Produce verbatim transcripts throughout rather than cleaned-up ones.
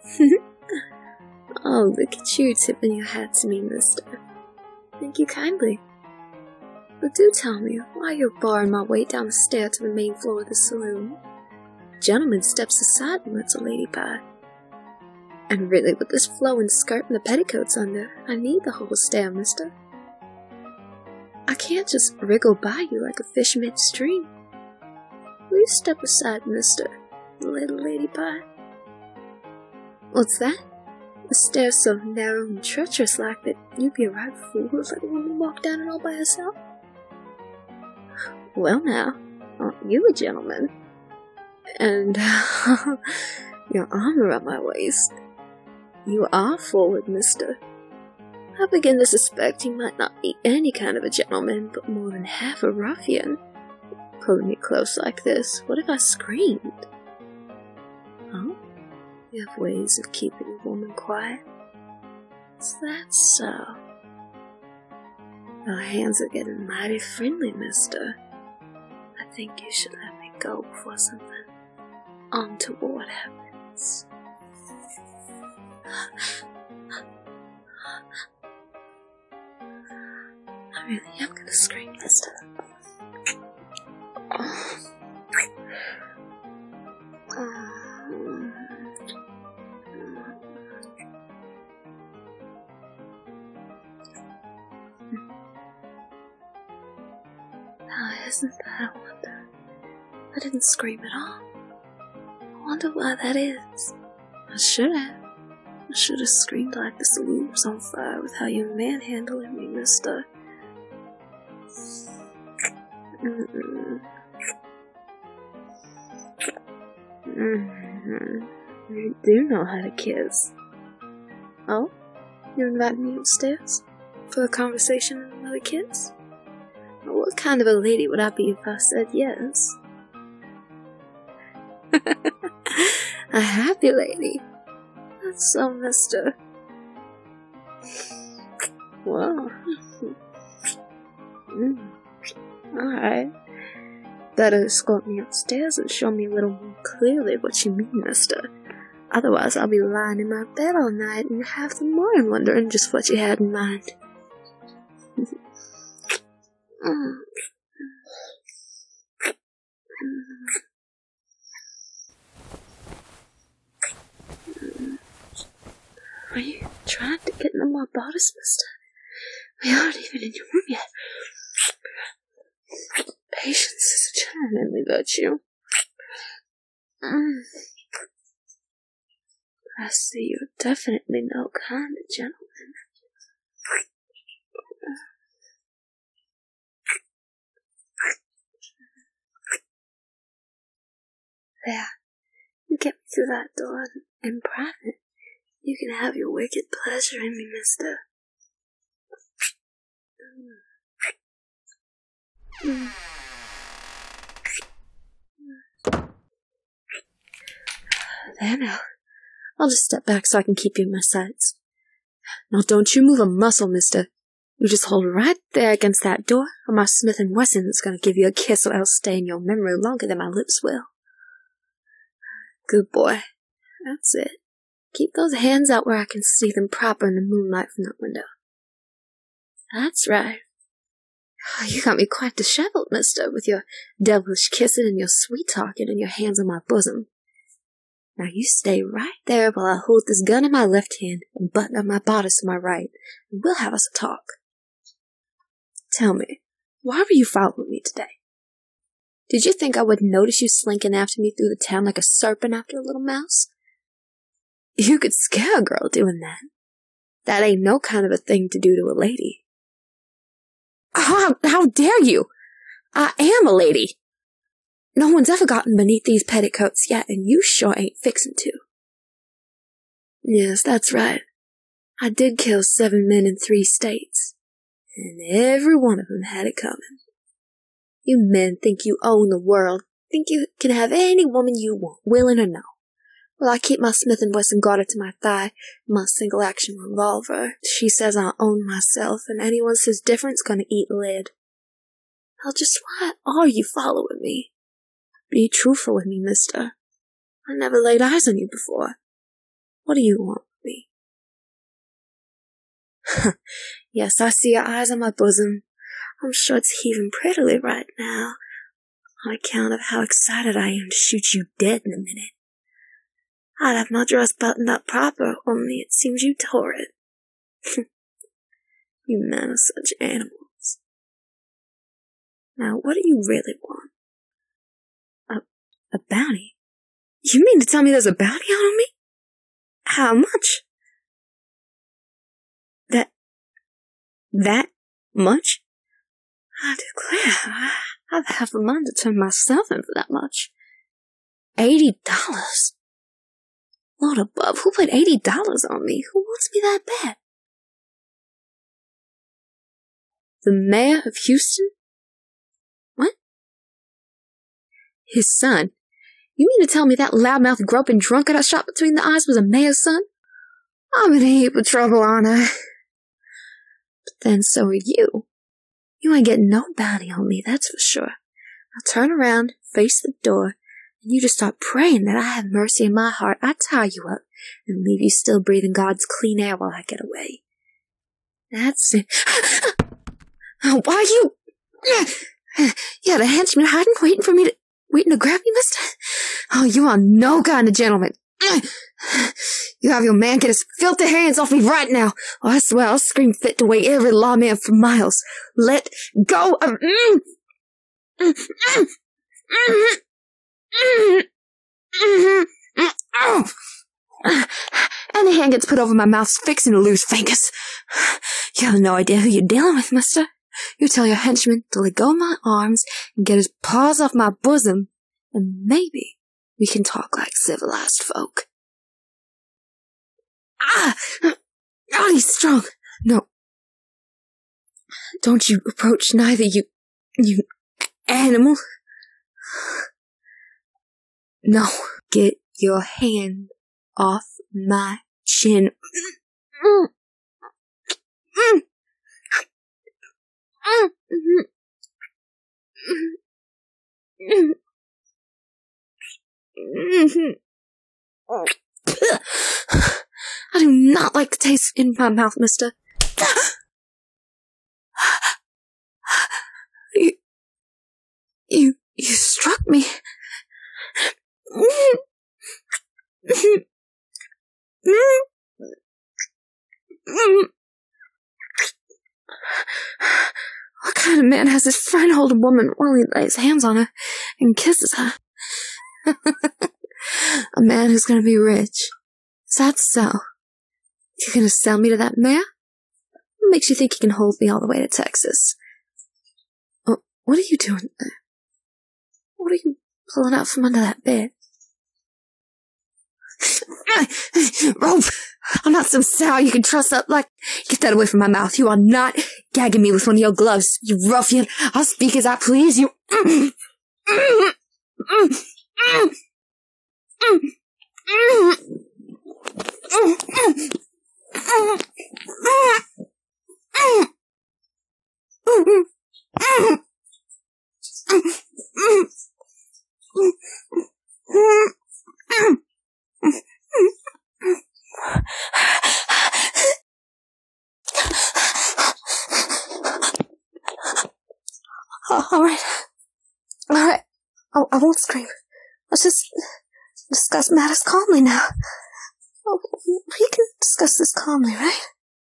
Oh, look at you tipping your hat to me, mister. Thank you kindly. But do tell me why you're barring my way down the stair to the main floor of the saloon. A gentleman steps aside and lets a lady by. And really, with this flowing skirt and the petticoats under, I need the whole stair, mister. I can't just wriggle by you like a fish midstream. Will you step aside, mister, and let a lady by? What's that? The stair's so narrow and treacherous like that you'd be a right fool to let a woman walk down it all by herself. Well now, aren't you a gentleman? And your arm around my waist. You are forward, mister. I begin to suspect you might not be any kind of a gentleman, but more than half a ruffian. Pulling me close like this, what if I screamed? Oh? You have ways of keeping a woman quiet. Is that so? Your hands are getting mighty friendly, mister. I think you should let me go before something untoward happens. I really am gonna scream, mister. Now, isn't that a wonder? I didn't scream at all. I wonder why that is. I should have. I should have screamed like the saloon was on fire with how you're manhandling me, mister. Mm-mm. Mm-hmm. You do know how to kiss. Oh? You're inviting me upstairs? For a conversation and another kiss? Well, what kind of a lady would I be if I said yes? A happy lady. That's so, mister. Well. Mm. Alright. Better escort me upstairs and show me a little more clearly what you mean, mister. Otherwise, I'll be lying in my bed all night and half the morning wondering just what you had in mind. mm. Are you trying to get into my bodice, mister? We aren't even in your room yet. Patience is a gentlemanly virtue. Mm. I see you're definitely no kind of gentleman. There, you get me through that door in private. You can have your wicked pleasure in me, mister. Mm. There now. I'll just step back so I can keep you in my sights. Now don't you move a muscle, mister. You just hold right there against that door, or my Smith and Wesson is going to give you a kiss that'll stay in your memory longer than my lips will. Good boy. That's it. Keep those hands out where I can see them proper in the moonlight from that window. That's right. Oh, you got me quite disheveled, mister, with your devilish kissing and your sweet talking and your hands on my bosom. Now you stay right there while I hold this gun in my left hand and button up my bodice in my right, and we'll have us a talk. Tell me, why were you following me today? Did you think I wouldn't notice you slinking after me through the town like a serpent after a little mouse? You could scare a girl doing that. That ain't no kind of a thing to do to a lady. How, how dare you? I am a lady. No one's ever gotten beneath these petticoats yet, and you sure ain't fixin' to. Yes, that's right. I did kill seven men in three states, and every one of them had it coming. You men think you own the world, think you can have any woman you want, willing or no. Well, I keep my Smith and Wesson guarded to my thigh, and my single-action revolver. She says I own myself, and anyone says different's gonna eat lead. Now, just why are you following me? Be truthful with me, mister. I never laid eyes on you before. What do you want with me? Yes, I see your eyes on my bosom. I'm sure it's heaving prettily right now, on account of how excited I am to shoot you dead in a minute. I'd have my dress buttoned up proper, only it seems you tore it. You men are such animals. Now, what do you really want? A, a bounty? You mean to tell me there's a bounty out on me? How much? That... that much? I declare, I'd have a mind to turn myself in for that much. Eighty dollars? Lord above, who put eighty dollars on me? Who wants me that bad? The mayor of Houston? What? His son? You mean to tell me that loudmouth groping drunkard I shot between the eyes was a mayor's son? I'm in a heap of trouble, aren't I? But then so are you. You ain't getting no bounty on me, that's for sure. I'll turn around, face the door, and you just start praying that I have mercy in my heart. I tie you up and leave you still breathing God's clean air while I get away. That's it. Why you... Yeah, the henchman hiding, waiting for me to... Waiting to grab you, mister? Oh, you are no kind of gentleman. You have your man get his filthy hands off me right now, or I swear I'll scream fit to wake every lawman for miles. Let go of... Mm, mm, mm, mm, mm, mm, mm, oh. And the hand gets put over my mouth, fixing to lose fingers. You have no idea who you're dealing with, mister. You tell your henchman to let go of my arms and get his paws off my bosom, and maybe we can talk like civilized folk. Ah! Oh, he's strong. No. Don't you approach neither, you... you animal. No. Get your hand off my chin. Mm. Mm. I do not like the taste in my mouth, mister. You, you, you struck me. What kind of man has his friend hold a woman while he lays hands on her and kisses her? A man who's gonna be rich. Is that so? You're gonna sell me to that mayor? What makes you think you can hold me all the way to Texas? Oh, what are you doing there? What are you pulling out from under that bed? Rope! I'm not some sow you can truss up like... Get that away from my mouth. You are not gagging me with one of your gloves, you ruffian. I'll speak as I please, you... Alright. Alright. I, I won't scream. Let's just discuss matters calmly now. We can discuss this calmly, right?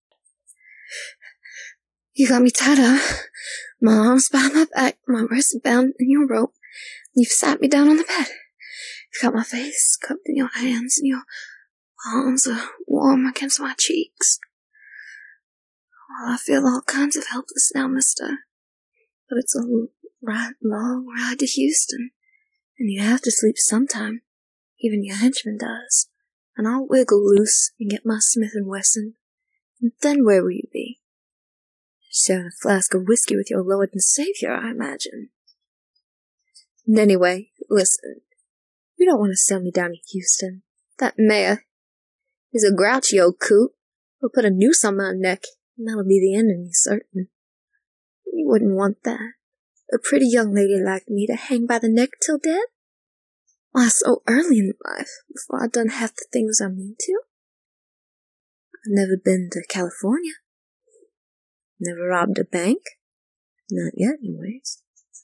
You got me tied up. My arms behind my back, my wrists bound in your rope. You've sat me down on the bed. You've got my face cupped in your hands, and your palms are warm against my cheeks. Well, I feel all kinds of helpless now, mister. But it's a right, long ride to Houston, and you have to sleep sometime. Even your henchman does. And I'll wiggle loose and get my Smith and Wesson. And then where will you be? Sharing a flask of whiskey with your Lord and Savior, I imagine. And anyway, listen. You don't want to sell me down to Houston. That mayor is a grouchy old coot. He'll put a noose on my neck, and that'll be the end of me, certain. You wouldn't want that. A pretty young lady like me to hang by the neck till dead? Why, so early in life, before I'd done half the things I mean to? I've never been to California. Never robbed a bank. Not yet, anyways.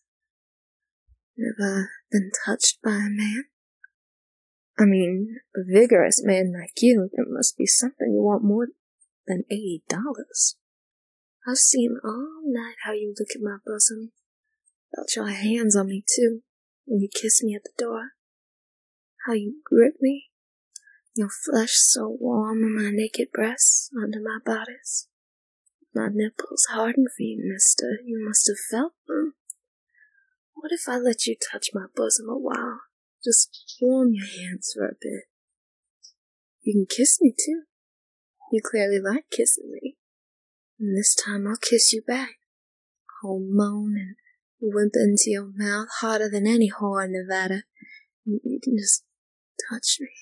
Never been touched by a man. I mean, a vigorous man like you, there must be something you want more than eighty dollars. I've seen all night how you look at my bosom. Felt your hands on me, too, when you kissed me at the door. How you grip me. Your flesh so warm on my naked breasts, under my bodice. My nipples hardened for you, mister. You must have felt them. What if I let you touch my bosom a while? Just warm your hands for a bit. You can kiss me, too. You clearly like kissing me. And this time I'll kiss you back. I'll moan and whimper into your mouth harder than any whore in Nevada. And you can just touch me.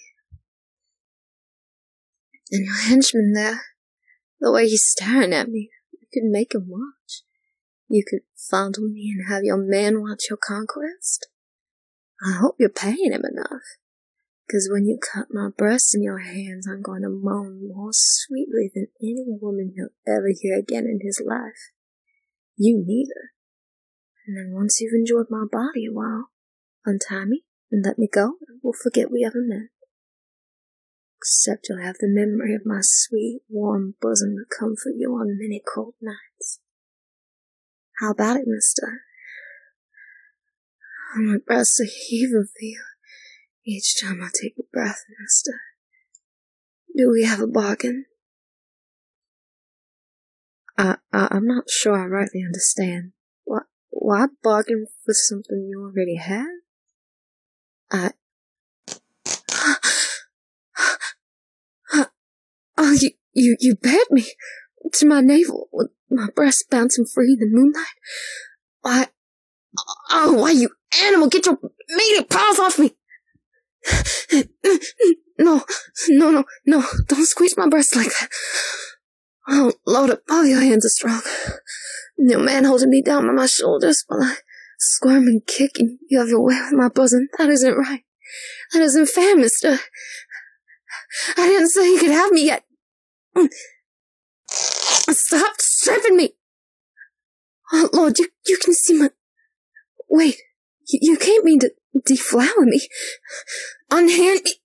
And your henchman there, the way he's staring at me, you could make him watch. You could fondle me and have your man watch your conquest. I hope you're paying him enough, 'cause when you cut my breasts in your hands, I'm going to moan more sweetly than any woman he'll ever hear again in his life. You neither. And then once you've enjoyed my body a while, untie me and let me go, and we'll forget we ever met. Except you'll have the memory of my sweet, warm bosom to comfort you on many cold nights. How about it, mister? My breasts are heaving for you each time I take a breath, mister. Do we have a bargain? I, I, I'm not sure I rightly understand. Why, why bargain for something you already have? I... Oh, you, you, you bared me to my navel with my breasts bouncing free in the moonlight. Why... Oh, why, you animal, get your meaty paws off me! No, no, no, no, don't squeeze my breasts like that. Oh, Lord above, your hands are strong. Your man holding me down by my shoulders while I squirm and kick and you have your way with my bosom. That isn't right. That isn't fair, mister. I didn't say you could have me yet. Stop stripping me. Oh, Lord, you, you can see my... Wait, you, you can't mean to deflower me. Unhand me.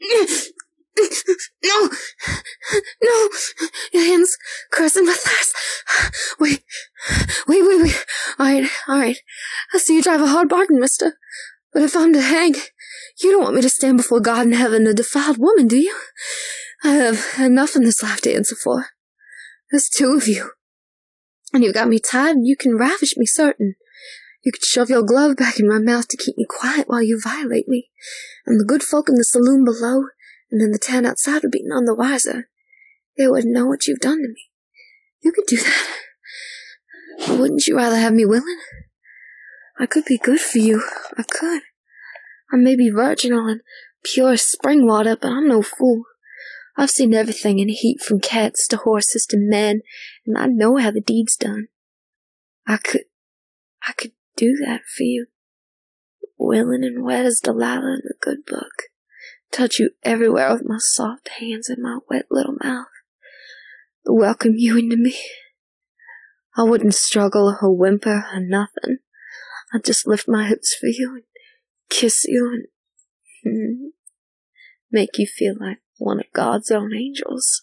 No! No! Your hands caressing my thighs. Wait. Wait, wait, wait. Alright, alright. I see you drive a hard bargain, mister. But if I'm to hang, you don't want me to stand before God in heaven a defiled woman, do you? I have enough in this life to answer for. There's two of you. And you got me tied and you can ravish me, certain. You could shove your glove back in my mouth to keep me quiet while you violate me. And the good folk in the saloon below and in the town outside would be none the wiser. They wouldn't know what you've done to me. You could do that. But wouldn't you rather have me willing? I could be good for you. I could. I may be virginal and pure as spring water, but I'm no fool. I've seen everything in heat from cats to horses to men, and I know how the deed's done. I could, I could do that for you. Willing and wet as Delilah in the good book. Touch you everywhere with my soft hands and my wet little mouth. Welcome you into me. I wouldn't struggle or whimper or nothing. I'd just lift my hips for you and kiss you and hmm, make you feel like one of God's own angels.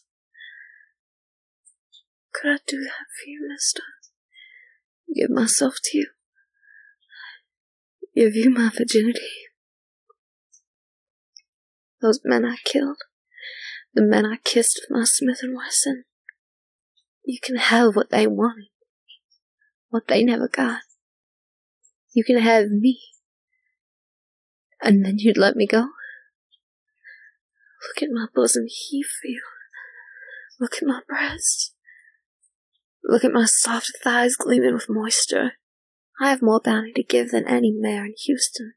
Could I do that for you, mister? Give myself to you. Give you my virginity. Those men I killed, the men I kissed with my Smith and Wesson, you can have what they wanted, what they never got. You can have me. And then you'd let me go? Look at my bosom heave for you. Look at my breasts. Look at my soft thighs gleaming with moisture. I have more bounty to give than any mayor in Houston.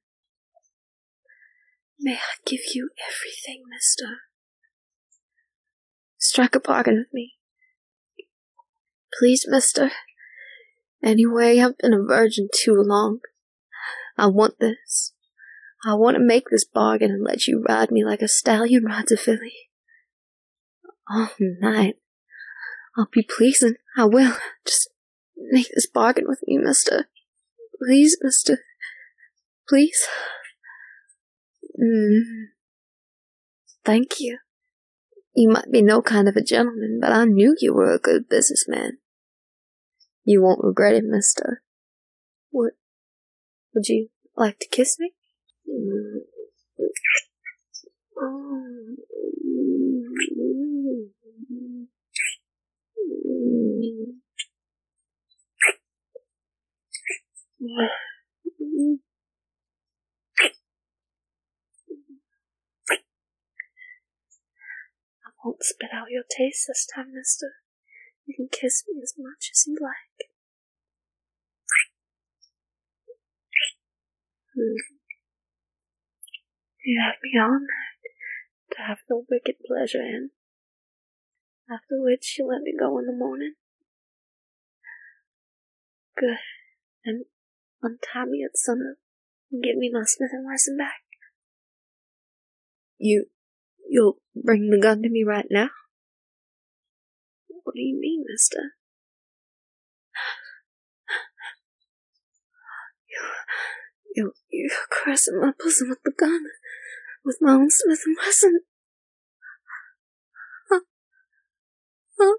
May I give you everything, mister? Strike a bargain with me. Please, mister. Anyway, I've been a virgin too long. I want this. I want to make this bargain and let you ride me like a stallion rides a filly. all night. I'll be pleasing, I will. Just make this bargain with me, mister. Please, mister. Please. Mm. Thank you. You might be no kind of a gentleman, but I knew you were a good businessman. You won't regret it, mister. Would, would you like to kiss me? Mm. Oh. I won't spit out your taste this time, mister. You can kiss me as much as you like. Hmm. You have me all night to have no wicked pleasure in. After which you let me go in the morning. Good. And untie me at sunup and give me my Smith and Wesson back. You, you'll bring the gun to me right now? What do you mean, mister? You, you, you're caressing my bosom with the gun, with my own Smith and Wesson. Huh? Huh?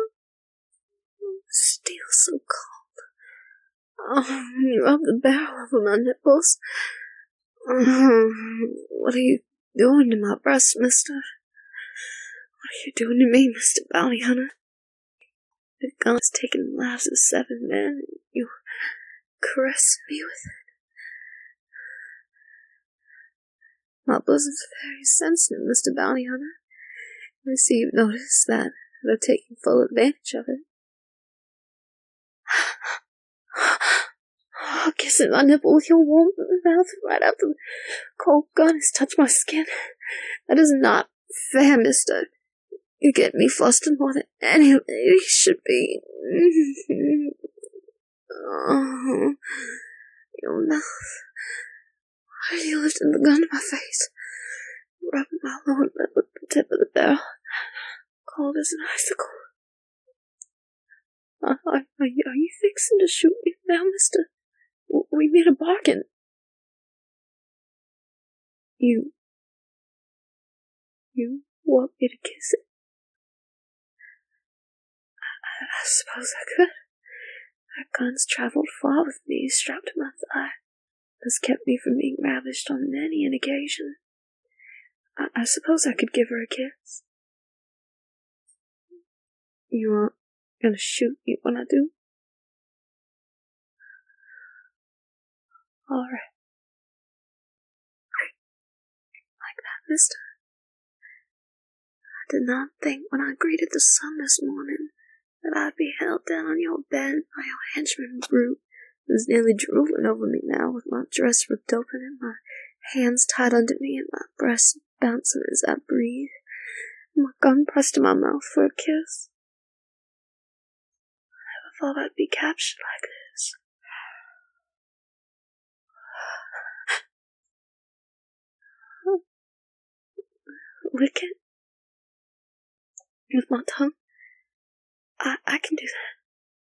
Steel so cold. Oh, you rub the barrel over my nipples. Oh, what are you doing to my breast, mister? What are you doing to me, Mister Bounty Hunter? The gun's taking the lives of seven men, and you caress me with it. My bosom's very sensitive, Mister Bounty Hunter. I see you've noticed that they're taking full advantage of it. Oh, kissing my nipple with your warm mouth right after the cold gun has touched my skin. That is not fair, mister. You get me flustered more than any lady should be. Oh, your mouth. Why are you lifting the gun to my face? Rubbing my lower lip with the tip of the barrel. Cold as an icicle. Are, are, are, you, are you fixing to shoot me now, mister? We made a bargain. You... You want me to kiss it? I, I suppose I could. That gun's traveled far with me, strapped to my thigh. Has kept me from being ravished on many an occasion. I, I suppose I could give her a kiss. You aren't gonna shoot me when I do? Alright. Like that, mister? I did not think when I greeted the sun this morning that I'd be held down on your bed by your henchman brute, who's nearly drooling over me now with my dress ripped open and my hands tied under me and my breast bouncing as I breathe, and my gun pressed to my mouth for a kiss. I never thought I'd be captured like this. Lick it with my tongue. I, I can do that.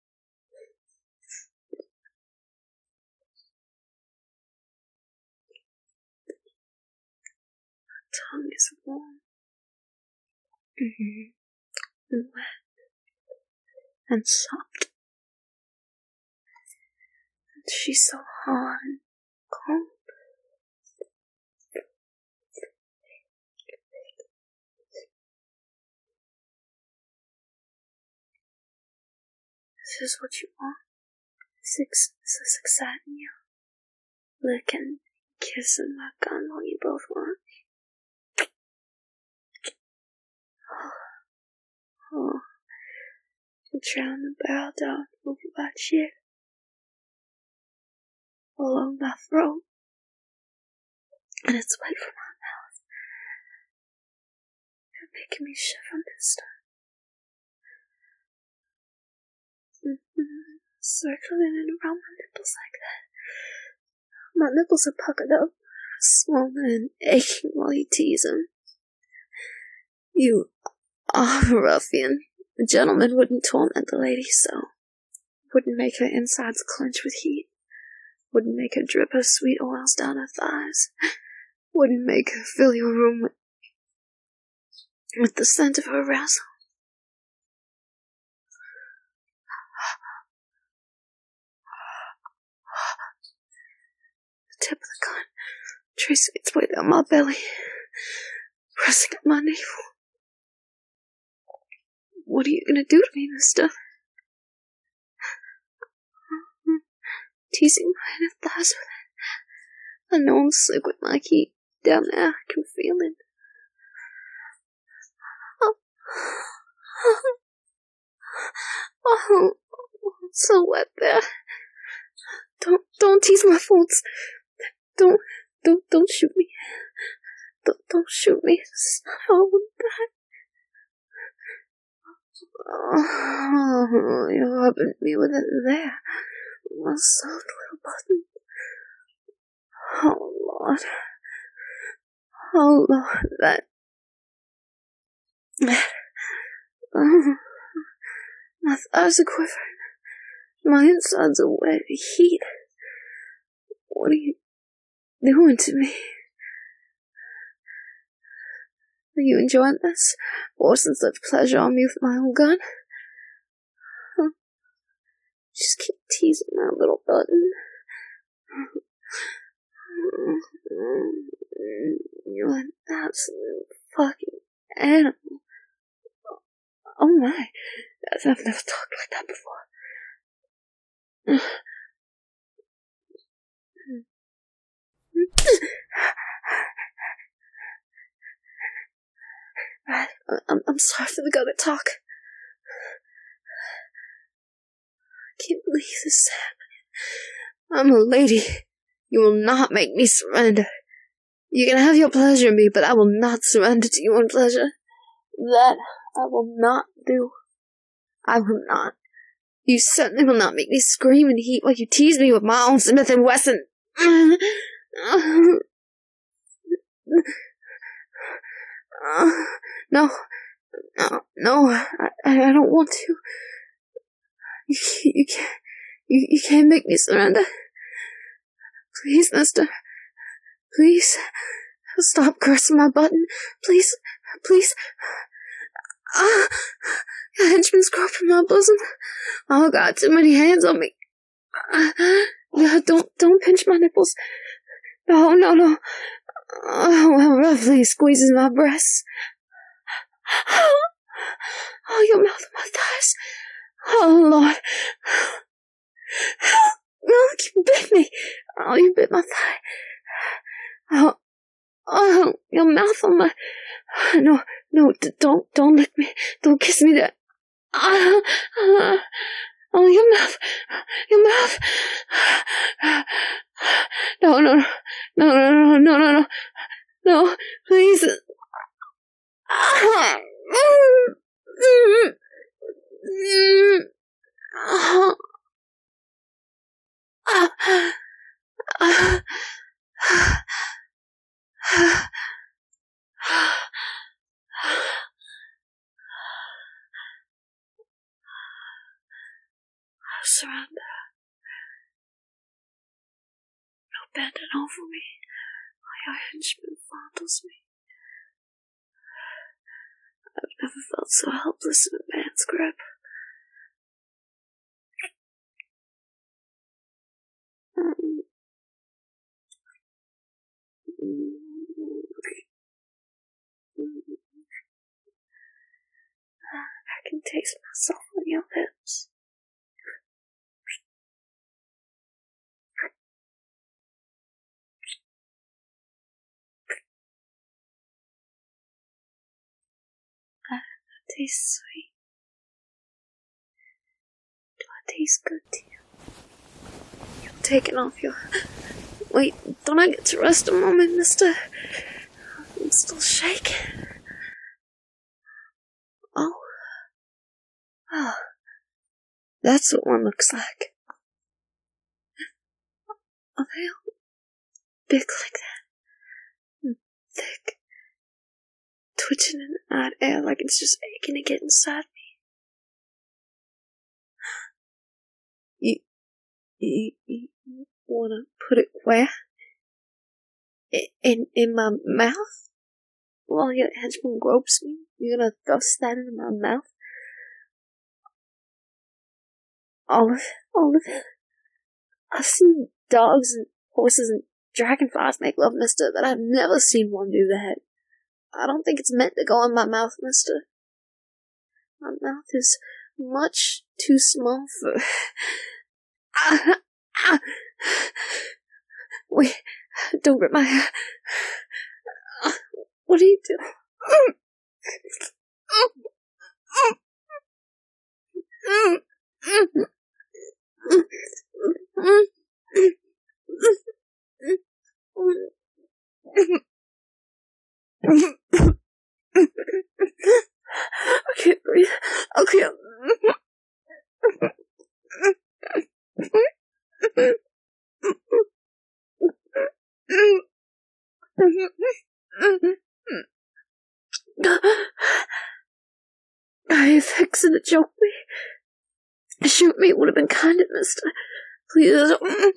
My tongue is warm. Mm-hmm. And wet. And soft. And she's so hard and cold. This is what you want. This is, this is exciting you. Licking, kissing my gun while you both want. Oh, oh. You drown the barrel down over my chin. Along my throat. And it's wet from my mouth. You're making me shiver, mister. Mm-hmm. Circling in around my nipples like that. My nipples are puckered up, swollen and aching while you tease them. You Ah, oh, ruffian. The gentleman wouldn't torment the lady so. Wouldn't make her insides clench with heat. Wouldn't make her drip her sweet oils down her thighs. Wouldn't make her fill your room with, with the scent of her razzle. The tip of the gun tracing its way down my belly, pressing at my navel. What are you gonna do to me, mister? Teasing my inner thighs with it. I know I'm slick with my heat. Down there, I can feel it. Oh, oh, it's so wet there. Don't, don't tease my folds. Don't, don't, don't shoot me. Don't, don't shoot me. It's not how I want that. Oh, you're rubbing me with it there. My soft little button. Oh, Lord. Oh, Lord, that... Oh, my thighs are quivering. My insides are wet with heat. What are you doing to me? Are you enjoying this? Forcing such pleasure on me with my own gun? Huh? Just keep teasing my little button. You're an absolute fucking animal. Oh my, I've never talked like that before. Right, I'm, I'm sorry for the gutter talk. I can't believe this is happening. I'm a lady. You will not make me surrender. You can have your pleasure in me, but I will not surrender to your own pleasure. That I will not do. I will not. You certainly will not make me scream in heat while you tease me with my own Smith and Wesson. No, no, no, I, I don't want to. You, you can't, you, you can't make me surrender. Please, mister. Please. Stop cursing my button. Please, please. Ah, your henchman's groping my bosom. Oh, God, too many hands on me. Uh, don't, don't pinch my nipples. No, no, no. Oh, how roughly he squeezes my breasts. Oh, your mouth on my thighs. Oh, Lord. Look, you bit me. Oh, you bit my thigh. Oh, oh, your mouth on my... No, no, d- don't, don't lick me. Don't kiss me there. Oh, oh, oh, your mouth. Your mouth. No, no, no, no, no, no, no, no. No, please. Oh. Surrender. No bending over me. Your henchman fondles me. I've never felt so helpless in a man's grip. I can taste myself on your lips. I taste sweet. Do I taste good to you? You're taking off your... Wait, don't I get to rest a moment, mister? I'm still shaking. Oh. Oh. That's what one looks like. Are they all big like that? And thick? twitching in the night air like it's just aching to get inside me. You, you, you wanna put it where? In, in my mouth? While your henchman gropes me, you're gonna thrust that into my mouth? All of it, all of it. I've seen dogs and horses and dragonflies make love, mister, but I've never seen one do that. I don't think it's meant to go in my mouth, mister. My mouth is much too small for... Ah, ah. Wait, don't grip my hair. What are you doing? I can't breathe. I can't. Are you fixing to choke me? Shoot me, it would have been kind of mister. Please.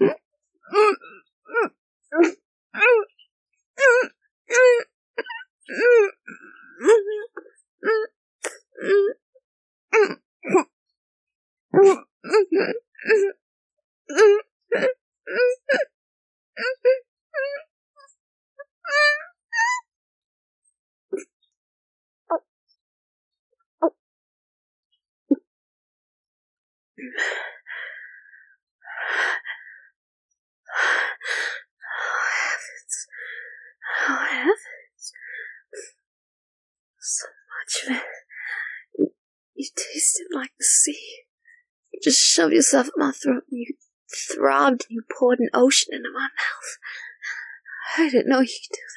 Oh, heavens. So much of it. You, you tasted like the sea. You just shoved yourself at my throat and you throbbed and you poured an ocean into my mouth. I didn't know you could do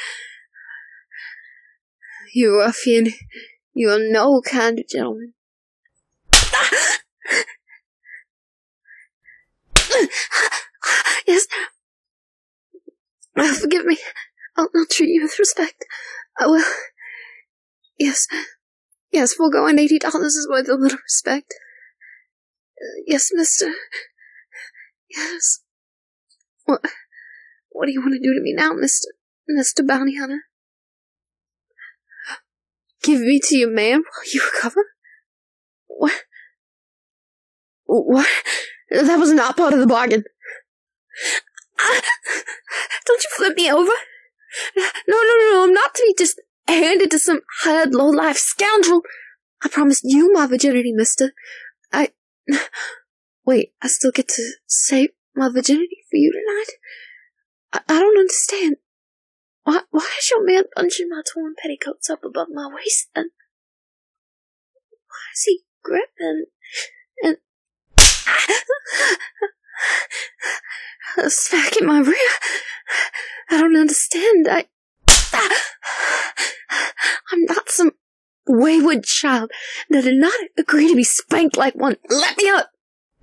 that. You ruffian. You are no kind of gentleman. Yes. Oh, forgive me. I'll, I'll treat you with respect. I will. Yes. Yes, foregoing eighty dollars is worth a little respect. Uh, yes, mister. Yes. What? What do you want to do to me now, mister? Mister Bounty Hunter? Give me to your man while you recover? What? What? That was not part of the bargain. Ah, don't you flip me over? No, no, no, no, I'm not to be just handed to some hired low-life scoundrel. I promised you my virginity, mister. I... Wait, I still get to save my virginity for you tonight? I, I don't understand. Why, why is your man bunching my torn petticoats up above my waist, then? Why is he gripping and... smacking my rear? I don't understand. I... I'm not some wayward child that did not agree to be spanked like one. Let me up!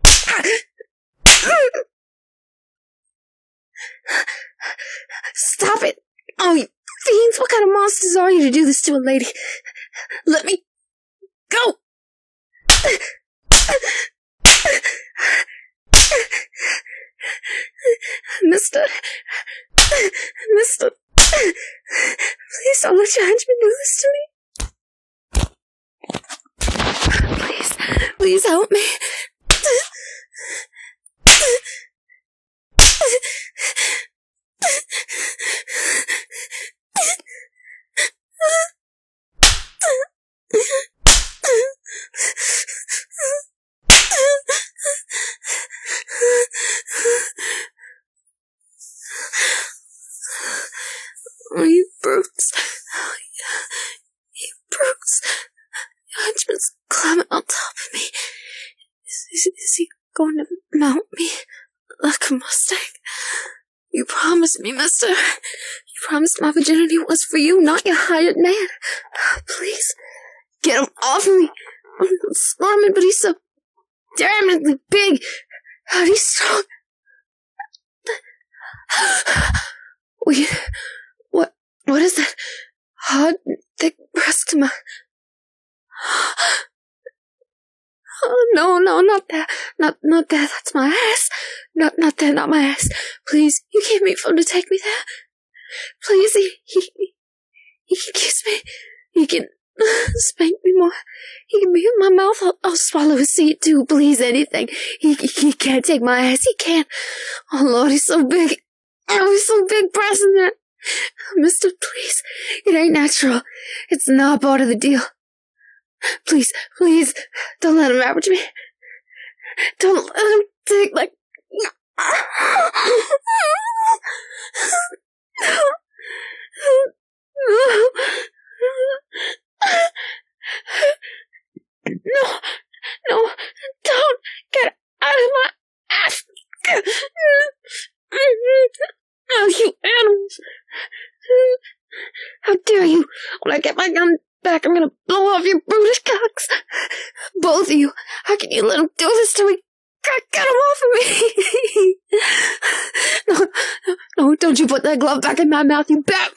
Stop it! Oh, you fiends, what kind of monsters are you to do this to a lady? Let me go! Mister, Mister, please don't let your henchman do this to me. Please, please help me. Oh, you brutes. Oh, you brutes. Your henchman's climbing on top of me. Is, is, is he going to mount me like a Mustang? You promised me, mister. You promised my virginity was for you, not your hired man. Please, get him off of me. I'm squirming, but he's so damnably big. And he's strong. Wait, what, what is that? Hard thick breast to my... Oh, no, no, not that. Not, not that. That's my ass. Not, not that, not my ass. Please, you can't wait for him to take me there. Please, he, he, he can kiss me. He can spank me more. He can be in my mouth. I'll, I'll swallow his seed too. Please, anything. He, he, he can't take my ass. He can't. Oh, Lord, he's so big. Oh, he's so big, breast in there. Mister, please. It ain't natural. It's not part of the deal. Please, please, don't let him average me. Don't let him take, like... No, no, don't get out of my ass. Oh, you animals. How dare you? When I get my gun back, I'm gonna blow off your brutish cocks. Both of you. How can you let him do this to me? Get him off of me. No, no, don't you put that glove back in my mouth, you bat.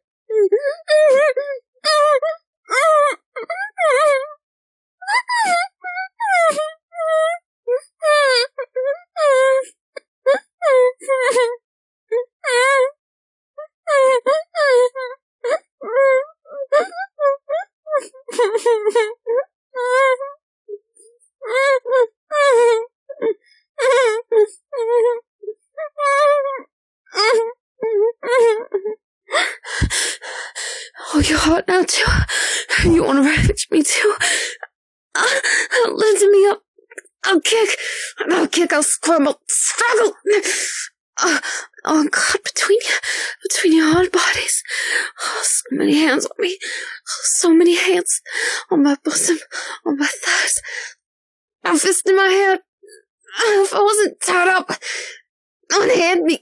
Oh, you're hot now, too? You want to ravage me, too? Uh, listen me up. I'll kick. I'll kick. I'll squirm. I'll struggle. Uh, oh, God, between you, between your hard bodies. Oh, so many hands on me. Oh, so many hands on my bosom, on my thighs. A fist in my hand. If I wasn't tied up, unhand me.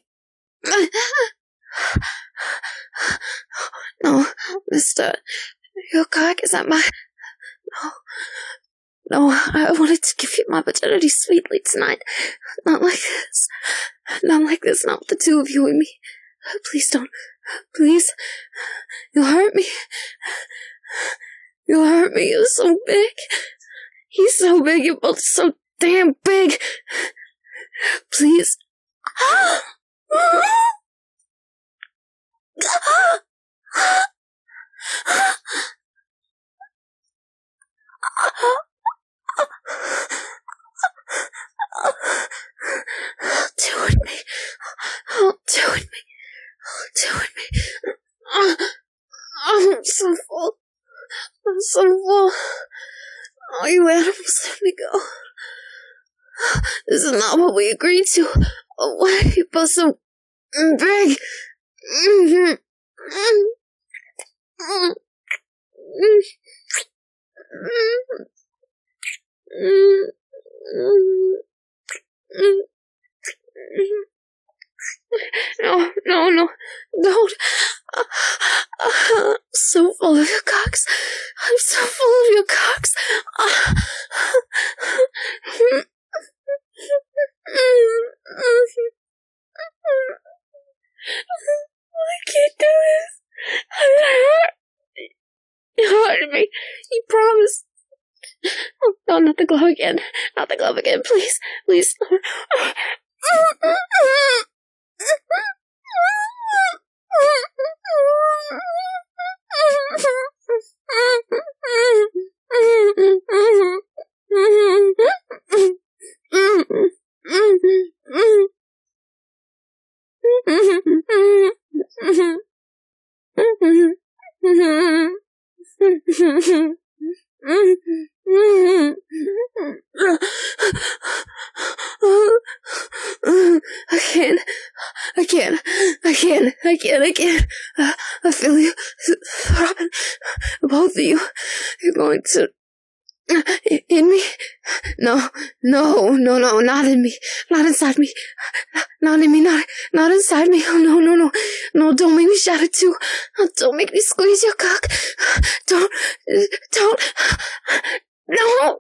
No, mister, your cock is at my... No, no, I wanted to give you my virginity sweetly tonight. Not like this. Not like this, not with the two of you and me. Please don't. Please. You'll hurt me. You'll hurt me. You're so big. He's so big. You're both so damn big. Please. Do it me. Oh, do it me. Oh, do it me. Oh, I'm so full. I'm so full. Oh, you animals, let me go. This is not what we agreed to. Oh, why are you both so big? Mm-hmm. Mm-hmm. No, no, no, don't. Uh, uh, I'm so full of your cocks. I'm so full of your cocks. Uh, I can't do this. I'm hurt. You hurted me. You promised. Oh, no, not the glove again. Not the glove again, please. Please. I can't, I can't, I can't, I can't, I can't. Uh, I feel you throbbing, both of you. You're going to, in me? No, no, no, no, not in me, not inside me, not in me, not, not inside me. Oh, no, no, no, no, don't make me shout it too. Don't make me squeeze your cock. Don't, don't, no.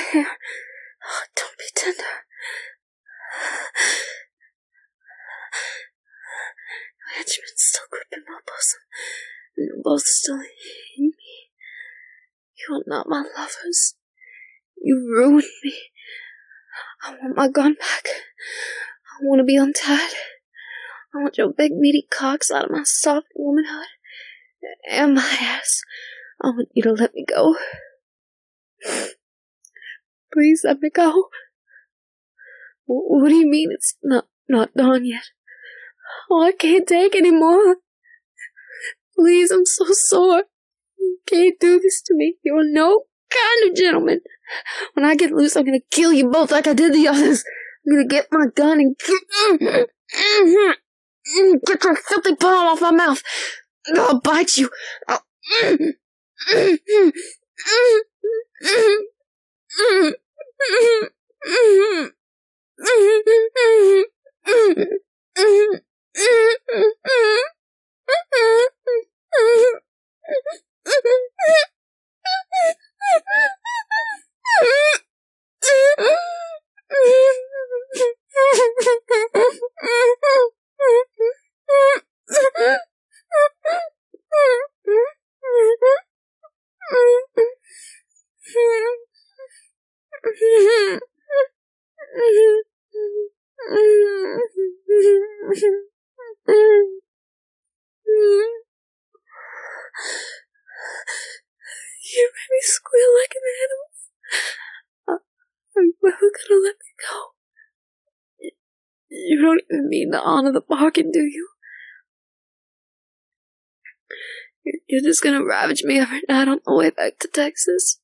hair. Oh, don't be tender. Your henchman's still gripping my bosom, and you're both still in me. You are not my lovers. You ruined me. I want my gun back. I want to be untied. I want your big meaty cocks out of my soft womanhood and my ass. I want you to let me go. Please let me go. What do you mean it's not, not done yet? Oh, I can't take any more. Please, I'm so sore. You can't do this to me. You're no kind of gentleman. When I get loose, I'm gonna kill you both like I did the others. I'm gonna get my gun and get, get your filthy palm off my mouth. I'll bite you. I'll... You made me squeal like an animal. Are you ever gonna let me go? You don't even mean to honor the bargain, do you? You're just gonna ravage me every night on the way back to Texas.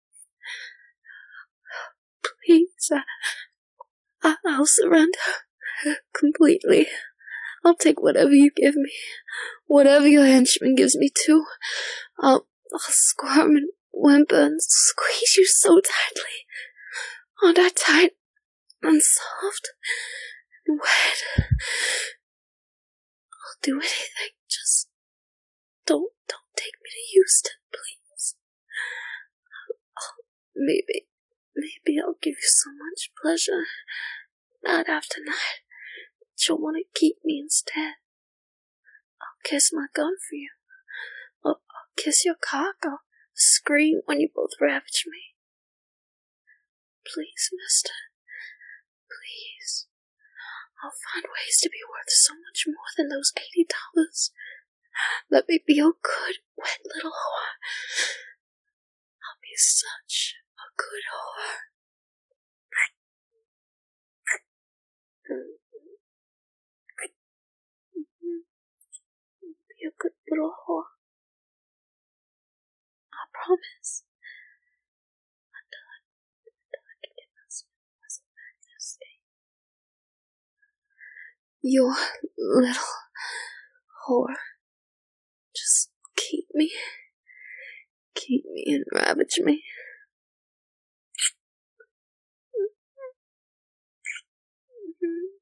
Please, I, I, I'll surrender completely. I'll take whatever you give me, whatever your henchman gives me too. I'll, I'll squirm and whimper and squeeze you so tightly. Aren't I tight and soft and wet? I'll do anything, just don't, don't take me to Houston, please. I'll, maybe, maybe I'll give you so much pleasure, night after night, that you'll want to keep me instead. I'll kiss my gun for you. I'll, I'll kiss your cock. I'll scream when you both ravage me. Please, mister. Please. I'll find ways to be worth so much more than those eighty dollars. Let me be your good, wet little whore. I'll be such a good whore. Be a good little whore. I promise. Until I, until I can get myself back to the state. Your little whore. Just keep me. Keep me and ravage me. Mm-hmm.